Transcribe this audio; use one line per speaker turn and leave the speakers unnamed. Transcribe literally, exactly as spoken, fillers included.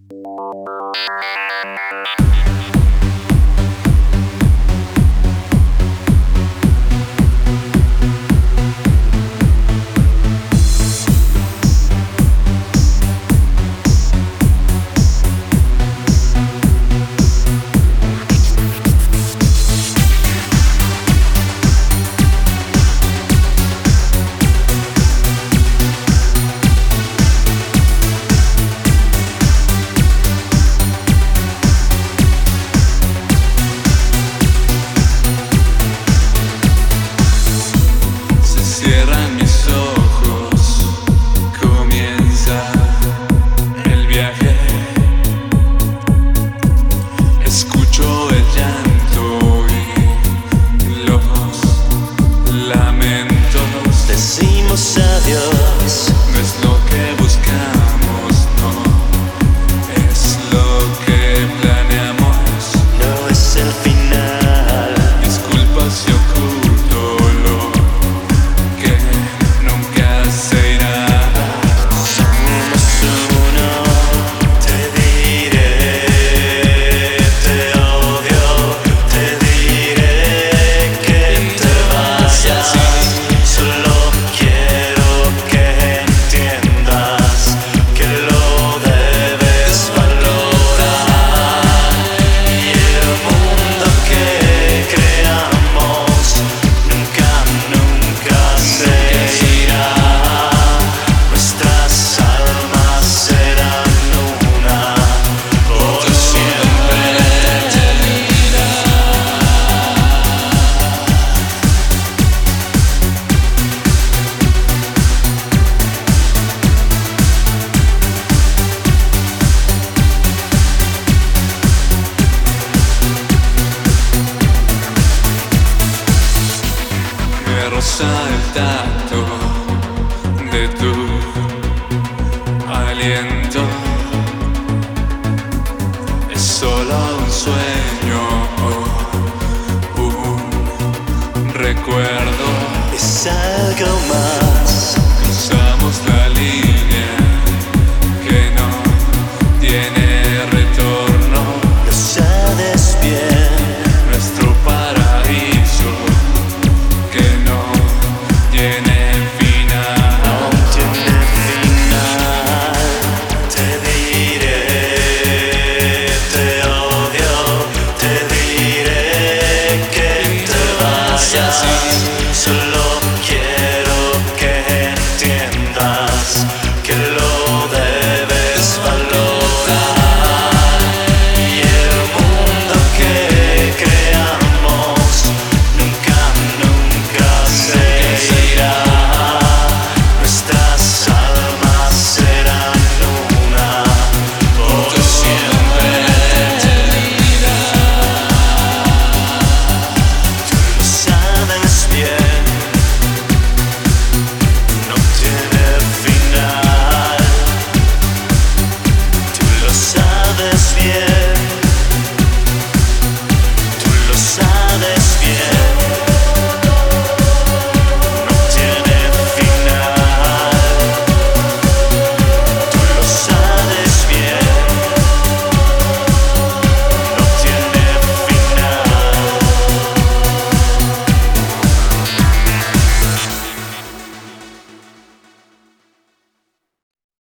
Cierran mis ojos, comienza el viaje. Escucho el llanto y los lamentos.
Decimos adiós,
no es lo que buscamos, no es lo que planeamos.
no es el final.
Disculpas si oculto lo que nunca se irá.
Somos uno, te diré, te odio, te diré que te vayas. Solo quiero que entiendas que lo debes valorar. Y el mundo que creamos nunca, nunca se irá. Nuestras almas serán una por siempre.
Me roza el tacto de tu aliento. Es solo un sueño, un recuerdo.
Es algo más.